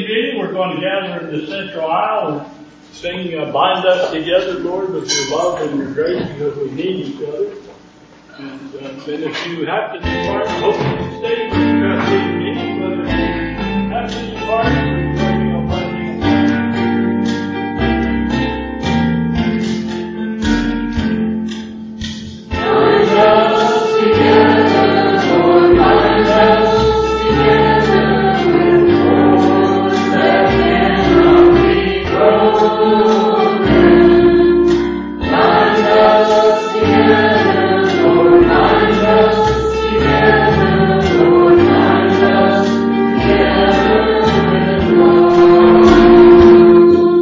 meeting, we're going to gather in the central aisle and sing Bind Us Together, Lord, with your love and your grace, because we need each other. And then if you have to depart, hope